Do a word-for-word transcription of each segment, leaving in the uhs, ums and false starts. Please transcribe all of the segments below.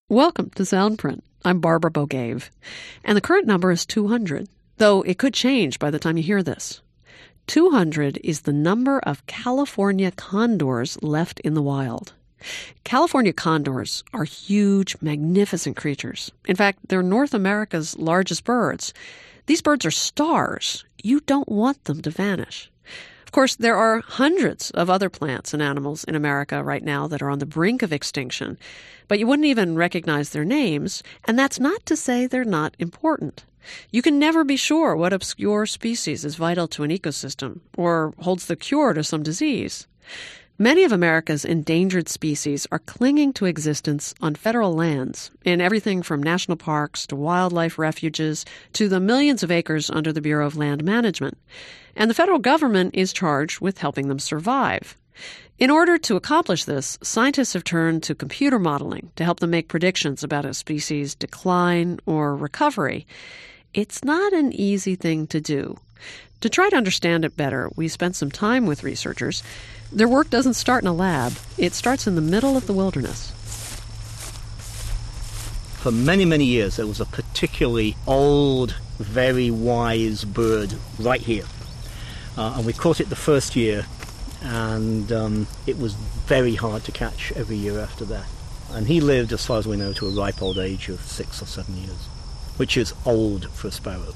Welcome to Soundprint. I'm Barbara Bogave, and the current number is two hundred, though it could change by the time you hear this. two hundred is the number of California condors left in the wild. California condors are huge, magnificent creatures. In fact, they're North America's largest birds. These birds are stars. You don't want them to vanish. Of course, there are hundreds of other plants and animals in America right now that are on the brink of extinction, but you wouldn't even recognize their names, and that's not to say they're not important. You can never be sure what obscure species is vital to an ecosystem or holds the cure to some disease. Many of America's endangered species are clinging to existence on federal lands, in everything from national parks to wildlife refuges to the millions of acres under the Bureau of Land Management. And the federal government is charged with helping them survive. In order to accomplish this, scientists have turned to computer modeling to help them make predictions about a species' decline or recovery. It's not an easy thing to do. To try to understand it better, we spent some time with researchers. Their work doesn't start in a lab. It starts in the middle of the wilderness. For many, many years, there was a particularly old, very wise bird right here. Uh, and we caught it the first year, and um, it was very hard to catch every year after that. And he lived, as far as we know, to a ripe old age of six or seven years, which is old for a sparrow.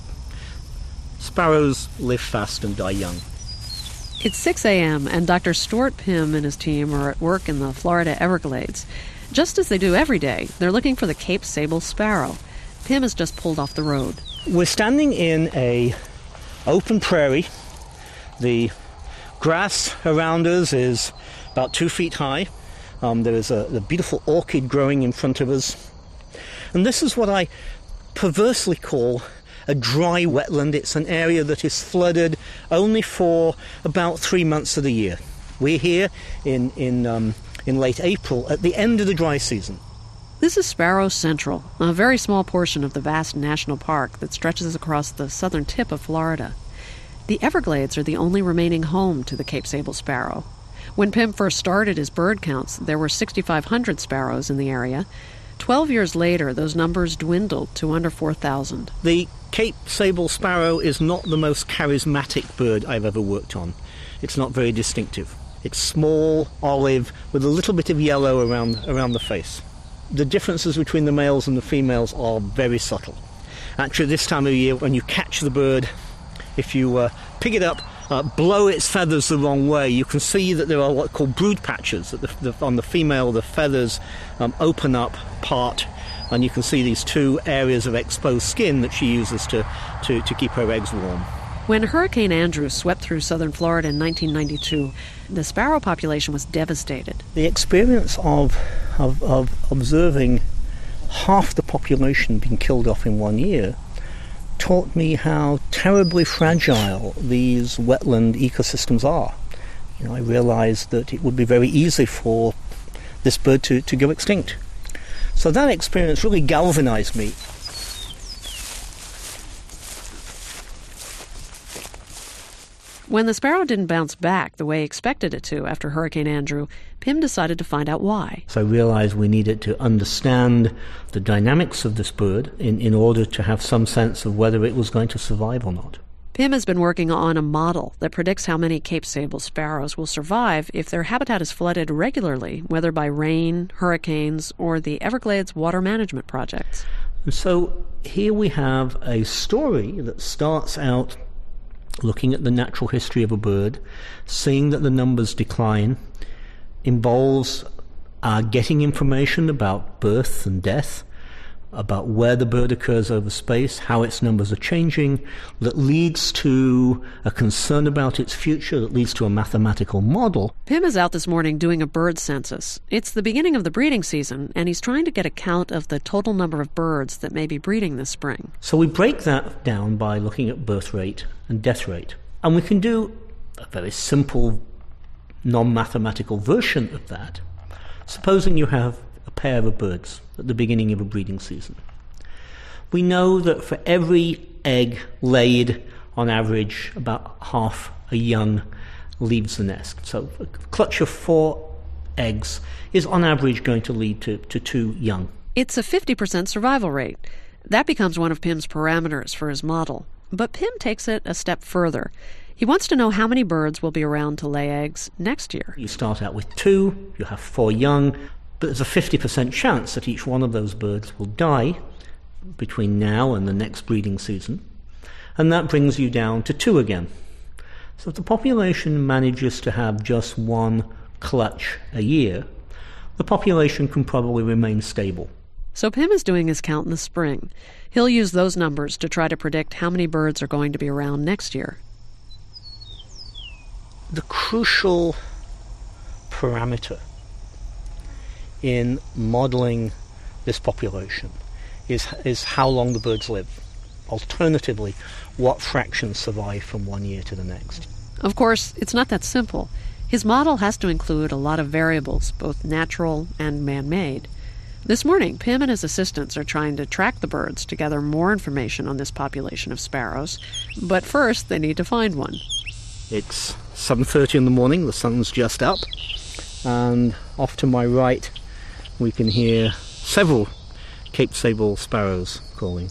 Sparrows live fast and die young. It's six a.m., and Doctor Stuart Pimm and his team are at work in the Florida Everglades. Just as they do every day, they're looking for the Cape Sable sparrow. Pimm has just pulled off the road. We're standing in a open prairie. The grass around us is about two feet high. Um, there is a, a beautiful orchid growing in front of us. And this is what I perversely call a dry wetland. It's an area that is flooded only for about three months of the year. We're here in in um, in late April, at the end of the dry season. This is Sparrow Central, a very small portion of the vast national park that stretches across the southern tip of Florida. The Everglades are the only remaining home to the Cape Sable sparrow. When Pimm first started his bird counts, there were six thousand five hundred sparrows in the area. Twelve years later, those numbers dwindled to under four thousand. The Cape Sable sparrow is not the most charismatic bird I've ever worked on. It's not very distinctive. It's small, olive, with a little bit of yellow around, around the face. The differences between the males and the females are very subtle. Actually, this time of year, when you catch the bird, if you uh, pick it up, uh, blow its feathers the wrong way, you can see that there are what are called brood patches. That the, the, on the female, the feathers um, open up, part, and you can see these two areas of exposed skin that she uses to, to, to keep her eggs warm. When Hurricane Andrew swept through southern Florida in nineteen ninety-two, the sparrow population was devastated. The experience of, of, of observing half the population being killed off in one year taught me how terribly fragile these wetland ecosystems are. You know, I realized that it would be very easy for this bird to, to go extinct. So that experience really galvanized me. When the sparrow didn't bounce back the way he expected it to after Hurricane Andrew, Pimm decided to find out why. So I realized we needed to understand the dynamics of this bird in, in order to have some sense of whether it was going to survive or not. Pimm has been working on a model that predicts how many Cape Sable sparrows will survive if their habitat is flooded regularly, whether by rain, hurricanes, or the Everglades water management projects. And so here we have a story that starts out looking at the natural history of a bird, seeing that the numbers decline, involves uh, getting information about birth and death, about where the bird occurs over space, how its numbers are changing, that leads to a concern about its future, that leads to a mathematical model. Pimm is out this morning doing a bird census. It's the beginning of the breeding season, and he's trying to get a count of the total number of birds that may be breeding this spring. So we break that down by looking at birth rate and death rate. And we can do a very simple, non-mathematical version of that. Supposing you have a pair of birds at the beginning of a breeding season. We know that for every egg laid, on average, about half a young leaves the nest. So a clutch of four eggs is on average going to lead to, to two young. It's a fifty percent survival rate. That becomes one of Pim's parameters for his model. But Pim takes it a step further. He wants to know how many birds will be around to lay eggs next year. You start out with two, you have four young, but there's a fifty percent chance that each one of those birds will die between now and the next breeding season, and that brings you down to two again. So if the population manages to have just one clutch a year, the population can probably remain stable. So Pim is doing his count in the spring. He'll use those numbers to try to predict how many birds are going to be around next year. The crucial parameter in modeling this population is, is how long the birds live. Alternatively, what fractions survive from one year to the next. Of course, it's not that simple. His model has to include a lot of variables, both natural and man-made. This morning, Pim and his assistants are trying to track the birds to gather more information on this population of sparrows. But first, they need to find one. It's seven thirty in the morning, the sun's just up, and off to my right we can hear several Cape Sable sparrows calling.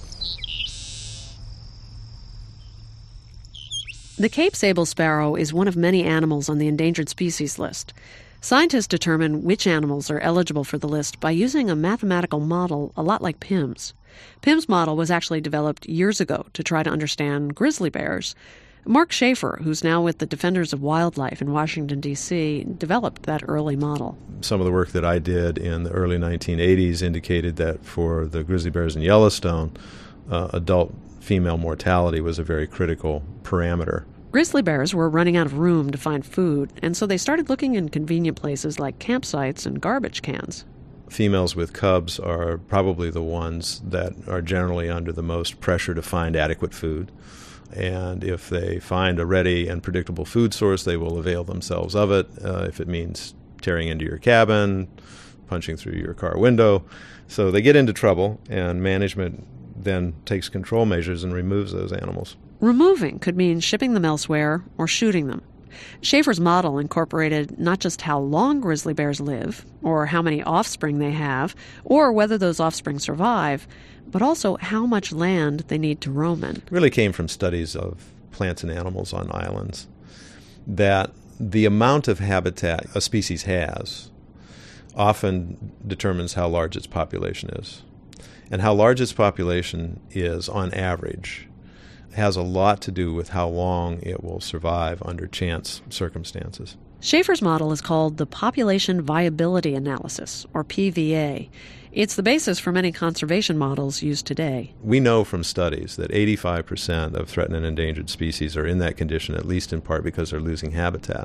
The Cape Sable sparrow is one of many animals on the endangered species list. Scientists determine which animals are eligible for the list by using a mathematical model a lot like Pim's. Pim's model was actually developed years ago to try to understand grizzly bears. Mark Schaefer, who's now with the Defenders of Wildlife in Washington, D C, developed that early model. Some of the work that I did in the early nineteen eighties indicated that for the grizzly bears in Yellowstone, uh, adult female mortality was a very critical parameter. Grizzly bears were running out of room to find food, and so they started looking in convenient places like campsites and garbage cans. Females with cubs are probably the ones that are generally under the most pressure to find adequate food. And if they find a ready and predictable food source, they will avail themselves of it, uh, if it means tearing into your cabin, punching through your car window. So they get into trouble, and management then takes control measures and removes those animals. Removing could mean shipping them elsewhere or shooting them. Schaefer's model incorporated not just how long grizzly bears live, or how many offspring they have, or whether those offspring survive, but also how much land they need to roam in. It really came from studies of plants and animals on islands, that the amount of habitat a species has often determines how large its population is. And how large its population is on average has a lot to do with how long it will survive under chance circumstances. Schaefer's model is called the Population Viability Analysis, or P V A. It's the basis for many conservation models used today. We know from studies that eighty-five percent of threatened and endangered species are in that condition, at least in part because they're losing habitat.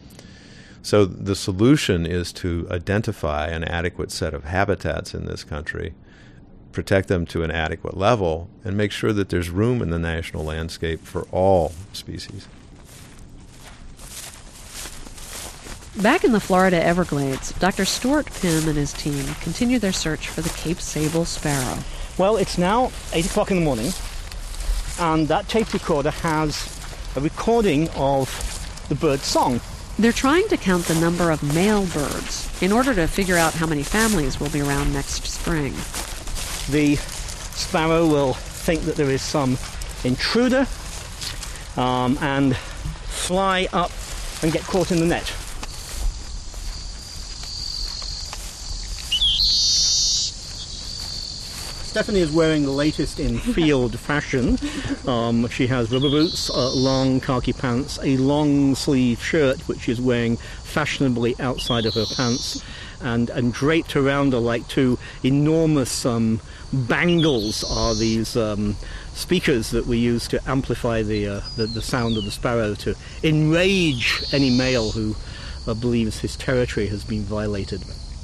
So the solution is to identify an adequate set of habitats in this country, protect them to an adequate level, and make sure that there's room in the national landscape for all species. Back in the Florida Everglades, Doctor Stuart Pim and his team continue their search for the Cape Sable sparrow. Well, it's now eight o'clock in the morning, and that tape recorder has a recording of the bird's song. They're trying to count the number of male birds in order to figure out how many families will be around next spring. The sparrow will think that there is some intruder um, and fly up and get caught in the net. Stephanie is wearing the latest in field fashion. Um, she has rubber boots, uh, long khaki pants, a long sleeve shirt which she's wearing fashionably outside of her pants, and, and draped around her like two enormous um, bangles are these um, speakers that we use to amplify the, uh, the the sound of the sparrow to enrage any male who uh, believes his territory has been violated.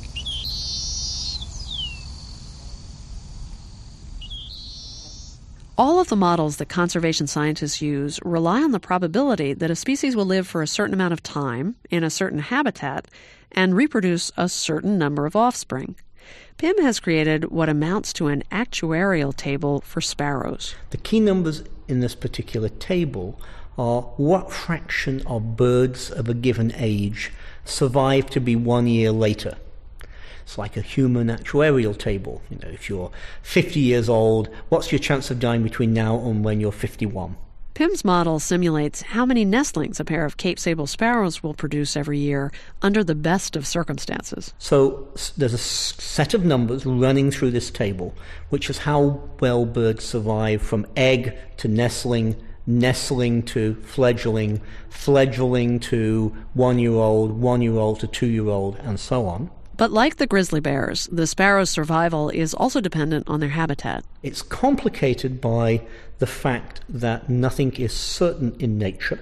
All of the models that conservation scientists use rely on the probability that a species will live for a certain amount of time in a certain habitat and reproduce a certain number of offspring. Pim has created what amounts to an actuarial table for sparrows. The key numbers in this particular table are what fraction of birds of a given age survive to be one year later. It's like a human actuarial table. You know, if you're fifty years old, what's your chance of dying between now and when you're fifty-one? Pym's model simulates how many nestlings a pair of Cape sable sparrows will produce every year under the best of circumstances. So there's a set of numbers running through this table, which is how well birds survive from egg to nestling, nestling to fledgling, fledgling to one-year-old, one-year-old to two-year-old, and so on. But like the grizzly bears, the sparrow's survival is also dependent on their habitat. It's complicated by the fact that nothing is certain in nature.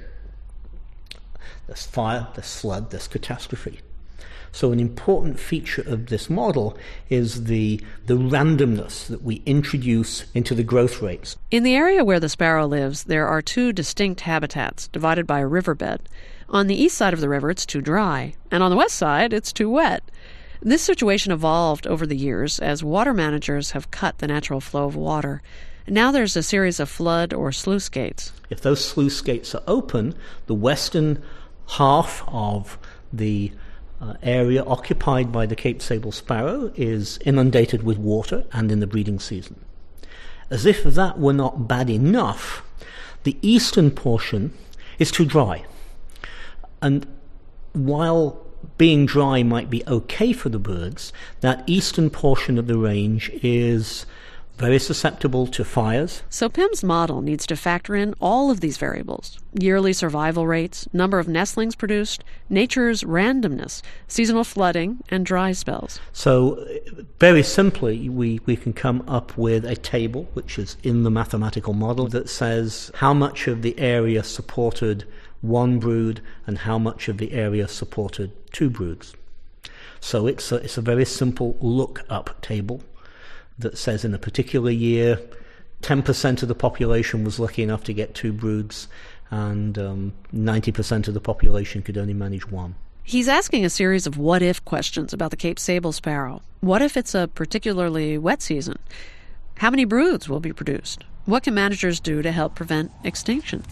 There's fire, there's flood, there's catastrophe. So an important feature of this model is the, the randomness that we introduce into the growth rates. In the area where the sparrow lives, there are two distinct habitats divided by a riverbed. On the east side of the river, it's too dry, and on the west side, it's too wet. This situation evolved over the years as water managers have cut the natural flow of water. Now there's a series of flood or sluice gates. If those sluice gates are open, the western half of the uh, area occupied by the Cape sable sparrow is inundated with water and in the breeding season. As if that were not bad enough, the eastern portion is too dry. And while being dry might be okay for the birds, that eastern portion of the range is very susceptible to fires. So Pym's model needs to factor in all of these variables: yearly survival rates, number of nestlings produced, nature's randomness, seasonal flooding, and dry spells. So very simply, we, we can come up with a table, which is in the mathematical model, that says how much of the area supported one brood and how much of the area supported two broods. So it's a, it's a very simple look-up table that says in a particular year, ten percent of the population was lucky enough to get two broods, and um, ninety percent of the population could only manage one. He's asking a series of what-if questions about the Cape sable sparrow. What if it's a particularly wet season? How many broods will be produced? What can managers do to help prevent extinction?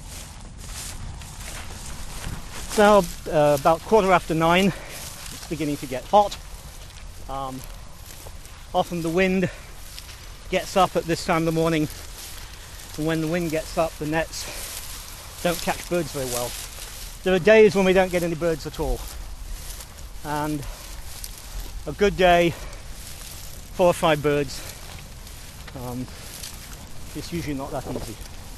It's now uh, about quarter after nine. It's beginning to get hot. Um, often the wind gets up at this time of the morning, and when the wind gets up, the nets don't catch birds very well. There are days when we don't get any birds at all, and a good day, four or five birds. Um, it's usually not that easy.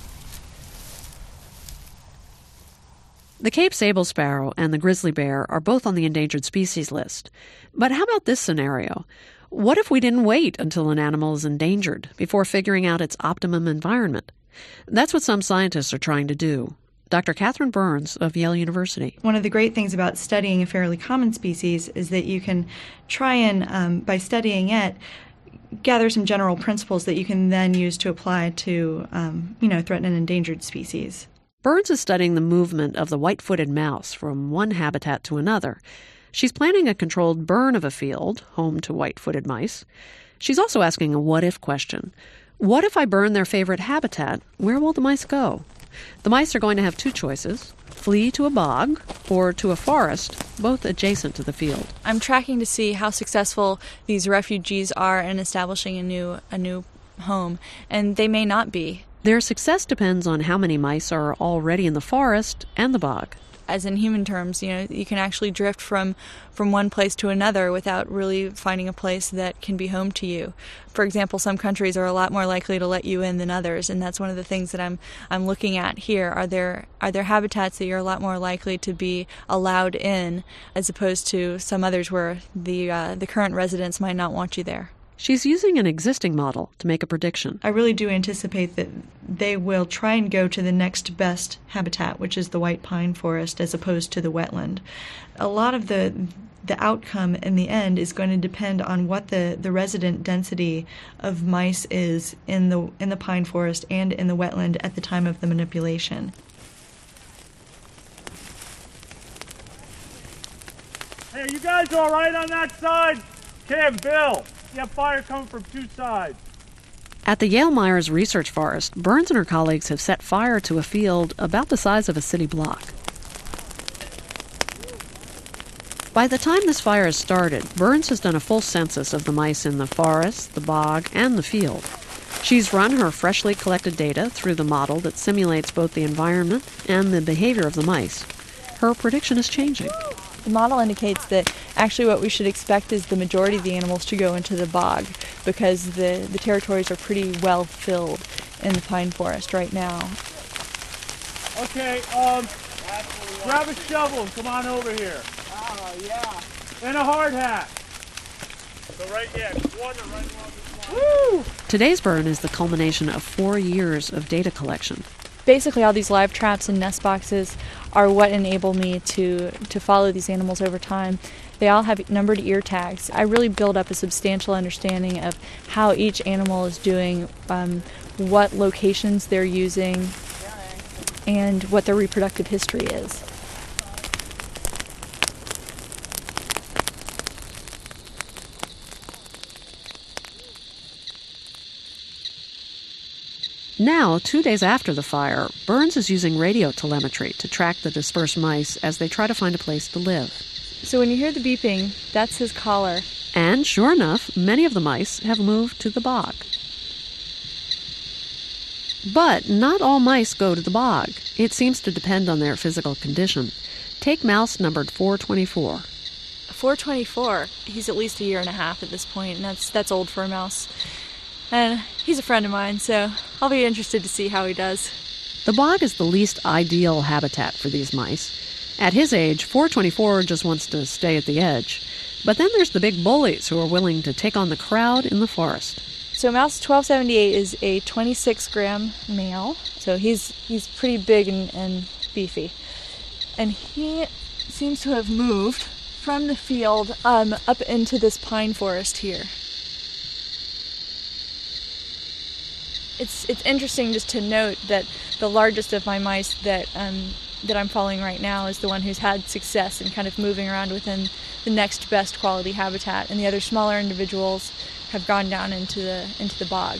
The Cape sable sparrow and the grizzly bear are both on the endangered species list. But how about this scenario? What if we didn't wait until an animal is endangered before figuring out its optimum environment? That's what some scientists are trying to do. Doctor Catherine Burns of Yale University. One of the great things about studying a fairly common species is that you can try and, um, by studying it, gather some general principles that you can then use to apply to, um, you know, threatened and endangered species. Burns is studying the movement of the white-footed mouse from one habitat to another. She's planning a controlled burn of a field, home to white-footed mice. She's also asking a what-if question. What if I burn their favorite habitat? Where will the mice go? The mice are going to have two choices: flee to a bog or to a forest, both adjacent to the field. I'm tracking to see how successful these refugees are in establishing a new a new home, and they may not be. Their success depends on how many mice are already in the forest and the bog. As in human terms, you know, you can actually drift from, from one place to another without really finding a place that can be home to you. For example, some countries are a lot more likely to let you in than others, and that's one of the things that I'm I'm looking at here. Are there are there habitats that you're a lot more likely to be allowed in, as opposed to some others where the uh, the current residents might not want you there? She's using an existing model to make a prediction. I really do anticipate that they will try and go to the next best habitat, which is the white pine forest, as opposed to the wetland. A lot of the the outcome in the end is going to depend on what the, the resident density of mice is in the in the pine forest and in the wetland at the time of the manipulation. Hey, are you guys all right on that side? Kim, Bill. You have fire coming from two sides. At the Yale Myers Research Forest, Burns and her colleagues have set fire to a field about the size of a city block. By the time this fire has started, Burns has done a full census of the mice in the forest, the bog, and the field. She's run her freshly collected data through the model that simulates both the environment and the behavior of the mice. Her prediction is changing. The model indicates that actually what we should expect is the majority of the animals to go into the bog because the, the territories are pretty well filled in the pine forest right now. Okay, um, grab a shovel and come on over here. Oh, yeah. And a hard hat. So right, yeah, one right along this line. Woo! Today's burn is the culmination of four years of data collection. Basically, all these live traps and nest boxes are what enable me to, to follow these animals over time. They all have numbered ear tags. I really build up a substantial understanding of how each animal is doing, um, what locations they're using, and what their reproductive history is. Now, two days after the fire, Burns is using radio telemetry to track the dispersed mice as they try to find a place to live. So when you hear the beeping, that's his collar. And sure enough, many of the mice have moved to the bog. But not all mice go to the bog. It seems to depend on their physical condition. Take mouse numbered four twenty-four. four twenty-four, he's at least a year and a half at this point, and that's, that's old for a mouse. And he's a friend of mine, so I'll be interested to see how he does. The bog is the least ideal habitat for these mice. At his age, four twenty-four just wants to stay at the edge. But then there's the big bullies who are willing to take on the crowd in the forest. So mouse twelve seventy-eight is a twenty-six gram male, so he's he's pretty big and, and beefy. And he seems to have moved from the field um, up into this pine forest here. It's it's interesting just to note that the largest of my mice that um, that I'm following right now is the one who's had success in kind of moving around within the next best quality habitat, and the other smaller individuals have gone down into the into the bog.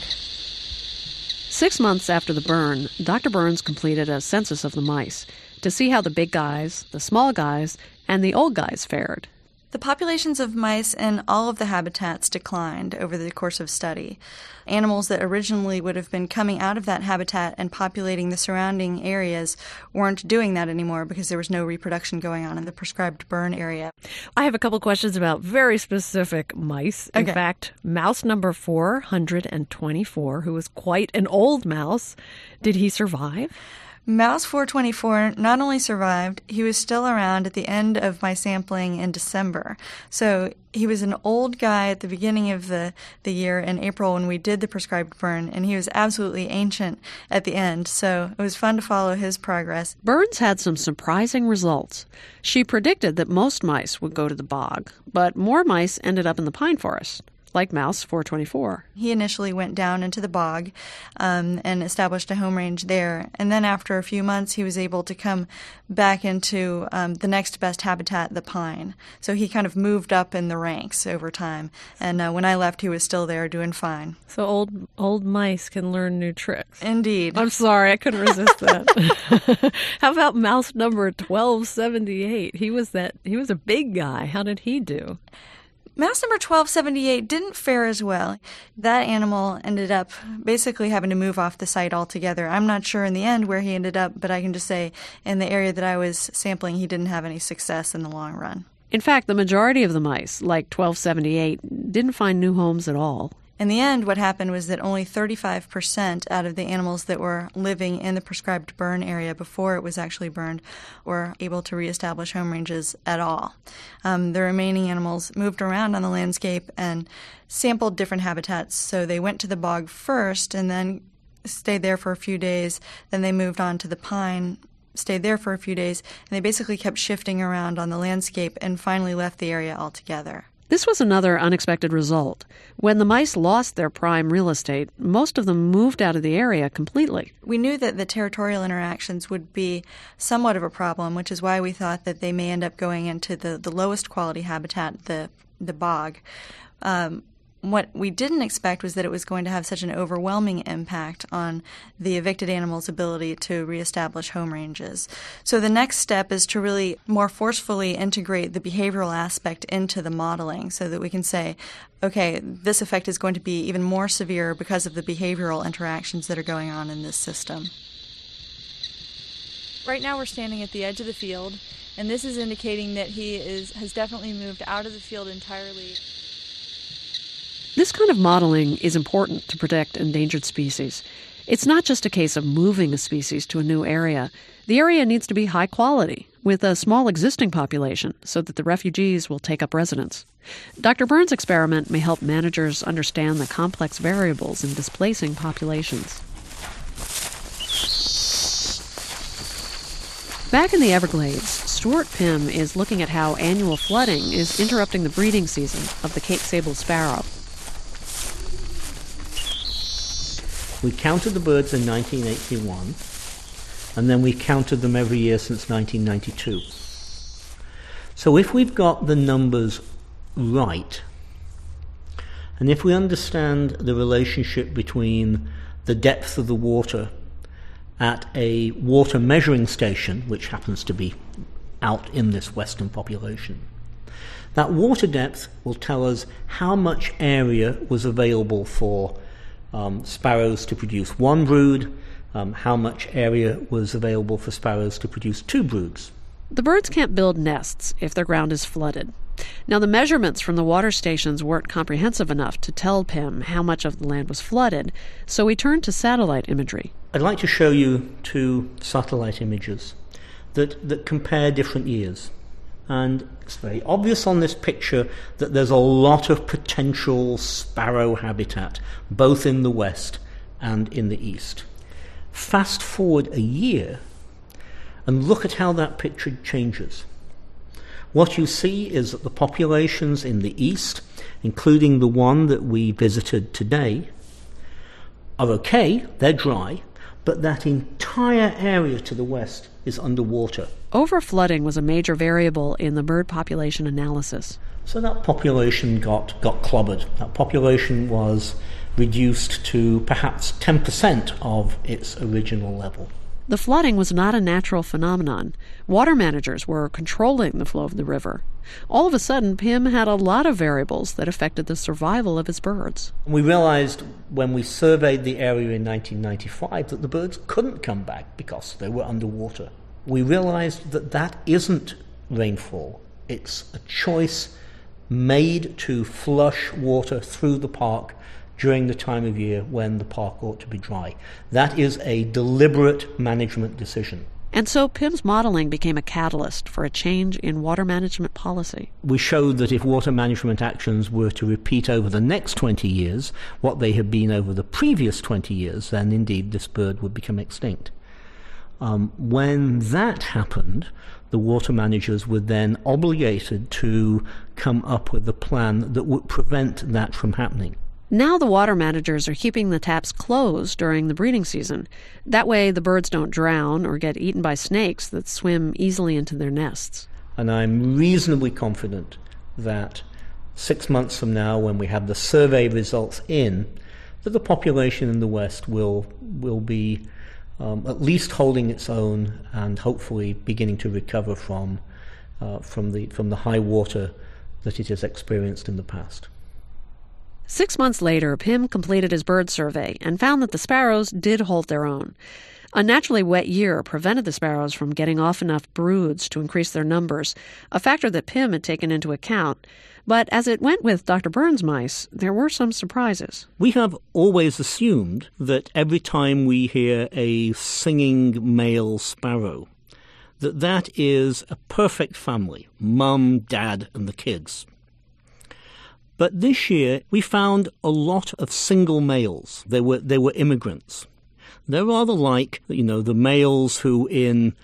Six months after the burn, Doctor Burns completed a census of the mice to see how the big guys, the small guys, and the old guys fared. The populations of mice in all of the habitats declined over the course of study. Animals that originally would have been coming out of that habitat and populating the surrounding areas weren't doing that anymore because there was no reproduction going on in the prescribed burn area. I have a couple questions about very specific mice. In Okay. fact, mouse number four hundred twenty-four, who was quite an old mouse, did he survive? Mouse four twenty-four not only survived, he was still around at the end of my sampling in December. So he was an old guy at the beginning of the, the year in April when we did the prescribed burn, and he was absolutely ancient at the end. So it was fun to follow his progress. Burns had some surprising results. She predicted that most mice would go to the bog, but more mice ended up in the pine forest, like mouse four twenty-four. He initially went down into the bog um, and established a home range there. And then after a few months, he was able to come back into um, the next best habitat, the pine. So he kind of moved up in the ranks over time. And uh, when I left, he was still there doing fine. So old old mice can learn new tricks. Indeed. I'm sorry, I couldn't resist that. How about mouse number twelve seventy-eight? He was that he was a big guy. How did he do? Mouse number twelve seventy-eight didn't fare as well. That animal ended up basically having to move off the site altogether. I'm not sure in the end where he ended up, but I can just say in the area that I was sampling, he didn't have any success in the long run. In fact, the majority of the mice, like twelve seventy-eight, didn't find new homes at all. In the end, what happened was that only thirty-five percent out of the animals that were living in the prescribed burn area before it was actually burned were able to reestablish home ranges at all. Um, the remaining animals moved around on the landscape and sampled different habitats. So they went to the bog first and then stayed there for a few days. Then they moved on to the pine, stayed there for a few days, and they basically kept shifting around on the landscape and finally left the area altogether. This was another unexpected result. When the mice lost their prime real estate, most of them moved out of the area completely. We knew that the territorial interactions would be somewhat of a problem, which is why we thought that they may end up going into the, the lowest quality habitat, the the bog. Um, What we didn't expect was that it was going to have such an overwhelming impact on the evicted animals' ability to reestablish home ranges. So the next step is to really more forcefully integrate the behavioral aspect into the modeling so that we can say, okay, this effect is going to be even more severe because of the behavioral interactions that are going on in this system. Right now we're standing at the edge of the field, and this is indicating that he is has definitely moved out of the field entirely. This kind of modeling is important to protect endangered species. It's not just a case of moving a species to a new area. The area needs to be high quality, with a small existing population, so that the refugees will take up residence. Doctor Burns' experiment may help managers understand the complex variables in displacing populations. Back in the Everglades, Stuart Pimm is looking at how annual flooding is interrupting the breeding season of the Cape sable sparrow. We counted the birds in nineteen eighty-one, and then we counted them every year since nineteen ninety-two. So if we've got the numbers right, and if we understand the relationship between the depth of the water at a water measuring station, which happens to be out in this western population, that water depth will tell us how much area was available for Um, sparrows to produce one brood, um, how much area was available for sparrows to produce two broods. The birds can't build nests if their ground is flooded. Now, the measurements from the water stations weren't comprehensive enough to tell Pimm how much of the land was flooded, so he turned to satellite imagery. I'd like to show you two satellite images that, that compare different years. And it's very obvious on this picture that there's a lot of potential sparrow habitat, both in the west and in the east. Fast forward a year and look at how that picture changes. What you see is that the populations in the east, including the one that we visited today, are okay, they're dry, but that entire area to the west is underwater. Overflooding was a major variable in the bird population analysis. So that population got, got clobbered. That population was reduced to perhaps ten percent of its original level. The flooding was not a natural phenomenon. Water managers were controlling the flow of the river. All of a sudden, Pimm had a lot of variables that affected the survival of his birds. We realized when we surveyed the area in nineteen ninety-five that the birds couldn't come back because they were underwater. We realized that that isn't rainfall. It's a choice made to flush water through the park during the time of year when the park ought to be dry. That is a deliberate management decision. And so Pimm's modeling became a catalyst for a change in water management policy. We showed that if water management actions were to repeat over the next twenty years what they had been over the previous twenty years, then indeed this bird would become extinct. Um, when that happened, the water managers were then obligated to come up with a plan that would prevent that from happening. Now the water managers are keeping the taps closed during the breeding season. That way the birds don't drown or get eaten by snakes that swim easily into their nests. And I'm reasonably confident that six months from now, when we have the survey results in, that the population in the West will will be um, at least holding its own and hopefully beginning to recover from uh, from the from the high water that it has experienced in the past. Six months later, Pimm completed his bird survey and found that the sparrows did hold their own. A naturally wet year prevented the sparrows from getting off enough broods to increase their numbers, a factor that Pimm had taken into account. But as it went with Doctor Burns' mice, there were some surprises. We have always assumed that every time we hear a singing male sparrow, that that is a perfect family, mum, dad, and the kids. But this year, we found a lot of single males. They were they were immigrants. They're rather like, you know, the males who in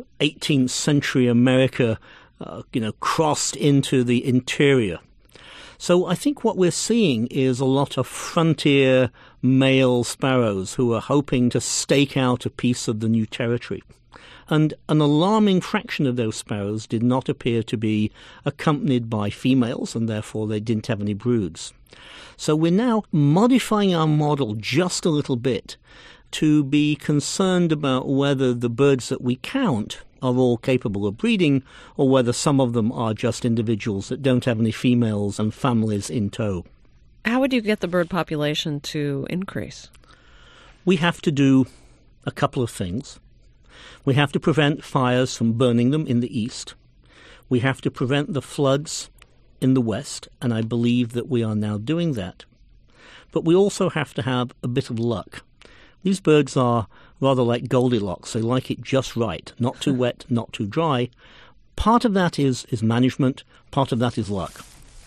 eighteenth century America, uh, you know, crossed into the interior. So I think what we're seeing is a lot of frontier male sparrows who are hoping to stake out a piece of the new territory. And an alarming fraction of those sparrows did not appear to be accompanied by females, and therefore they didn't have any broods. So we're now modifying our model just a little bit to be concerned about whether the birds that we count are all capable of breeding, or whether some of them are just individuals that don't have any females and families in tow. How would you get the bird population to increase? We have to do a couple of things. We have to prevent fires from burning them in the east. We have to prevent the floods in the west, and I believe that we are now doing that. But we also have to have a bit of luck. These birds are rather like Goldilocks. They like it just right, not too wet, not too dry. Part of that is, is management, part of that is luck.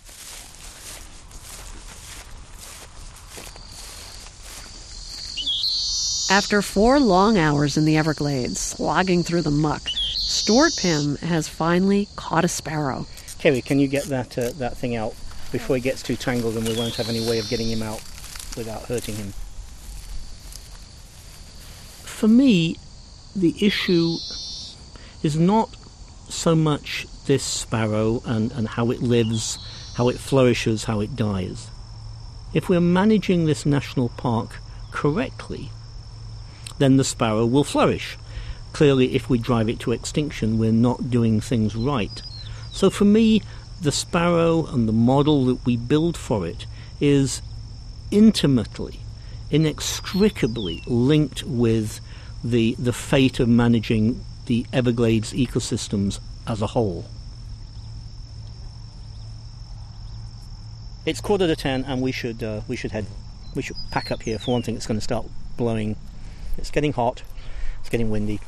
After four long hours in the Everglades, slogging through the muck, Stuart Pimm has finally caught a sparrow. Kerry, can you get that uh, that thing out before he gets too tangled and we won't have any way of getting him out without hurting him? For me, the issue is not so much this sparrow and, and how it lives, how it flourishes, how it dies. If we're managing this national park correctly, then the sparrow will flourish. Clearly, if we drive it to extinction, we're not doing things right. So for me, the sparrow and the model that we build for it is intimately, inextricably linked with the the fate of managing the Everglades ecosystems as a whole. It's quarter to ten, and we should uh, we should head we should pack up here. For one thing, it's going to start blowing. It's getting hot. It's getting windy.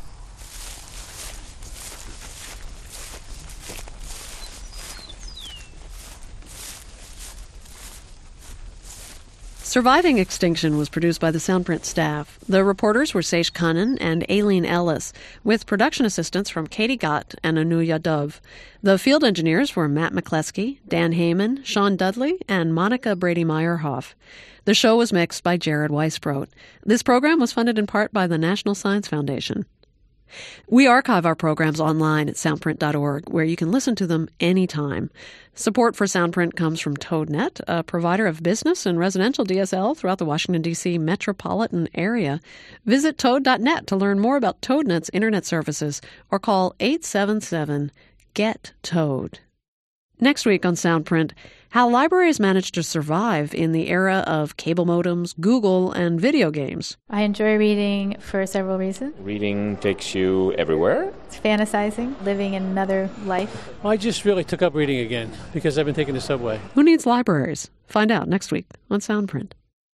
Surviving Extinction was produced by the Soundprint staff. The reporters were Seish Khannan and Aileen Ellis, with production assistance from Katie Gott and Anuya Dove. The field engineers were Matt McCleskey, Dan Heyman, Sean Dudley, and Monica Brady-Meyerhoff. The show was mixed by Jared Weisbrot. This program was funded in part by the National Science Foundation. We archive our programs online at soundprint dot org, where you can listen to them anytime. Support for Soundprint comes from ToadNet, a provider of business and residential D S L throughout the Washington, D C metropolitan area. Visit toad dot net to learn more about ToadNet's internet services, or call eight seven seven, G E T TOAD. Next week on Soundprint, how libraries managed to survive in the era of cable modems, Google, and video games. I enjoy reading for several reasons. Reading takes you everywhere. It's fantasizing, living in another life. I just really took up reading again because I've been taking the subway. Who needs libraries? Find out next week on Soundprint.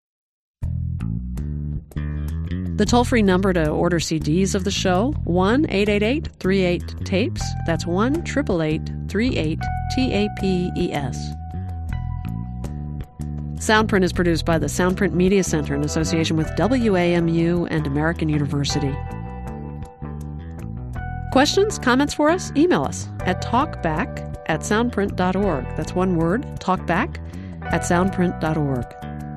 The toll-free number to order C Ds of the show, one eight eight eight, three eight, tapes. That's one eight eight eight, three eight, T A P E S. Soundprint is produced by the Soundprint Media Center in association with W A M U and American University. Questions, comments for us? Email us at talkback at soundprint dot org. That's one word, talkback at soundprint dot org.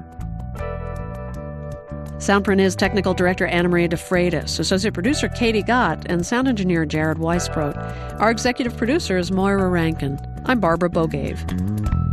Soundprint is Technical Director Anna Maria DeFreitas, Associate Producer Katie Gott, and Sound Engineer Jared Weisbrot. Our Executive Producer is Moira Rankin. I'm Barbara Bogave.